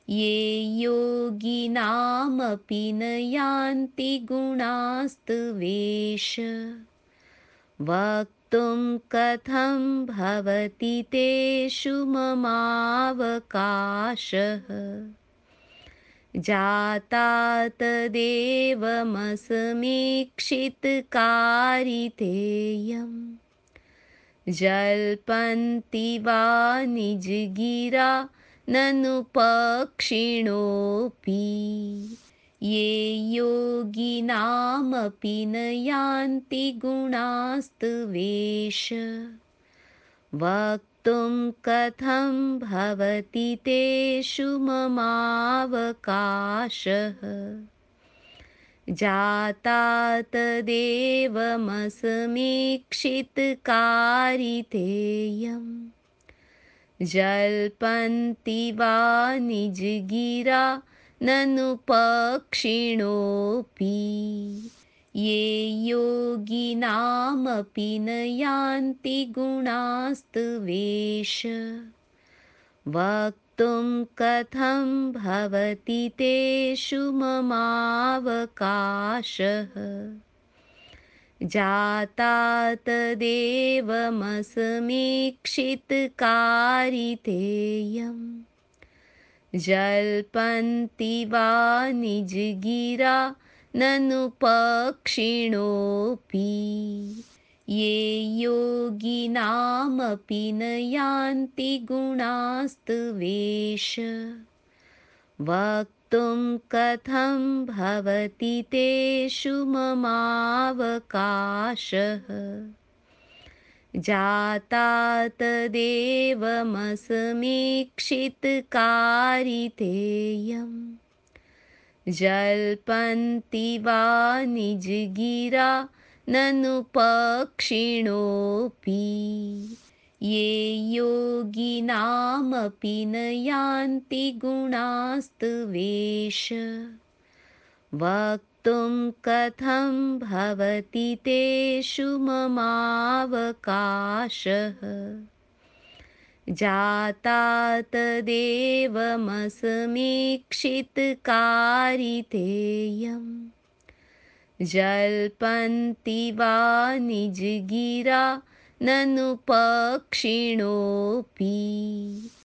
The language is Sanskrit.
ये योगिनामपि न यान्ति गुणास्तवेष वक्तुं कथं भवति तेषु ममावकाशः जाता तदेवमसमीक्षितकारितेयम् जल्पन्ति वा निजगिरा ननु पक्षिणोऽपि ये योगिनामपि न यान्ति गुणास्तवेष वक्तुं कथं भवति तेषु ममावकाशः जाता तदेवमसमीक्षितकारितेयम् जल्पन्ति वा निजगिरा ननु पक्षिणोऽपि ये योगिनामपि न यान्ति गुणास्तवेष वक्तुं कथं भवति तेषु ममावकाशः जाता तदेवमसमीक्षितकारितेयम् जल्पन्ति वा निजगिरा ननु पक्षिणोऽपि ये योगिनामपि न यान्ति गुणास्तवेष वक्तुं कथं भवति तेषु ममावकाशः जाता तदेवमसमीक्षितकारितेयम् जल्पन्ति वा निजगिरा ननु पक्षिणोऽपि ये योगिनामपि न यान्ति गुणास्तवेष वक्तुं कथं भवति तेषु ममावकाशः जाता तदेवमसमीक्षितकारितेयम् जल्पन्ति वा निजगिरा ननु पक्षिणोऽपि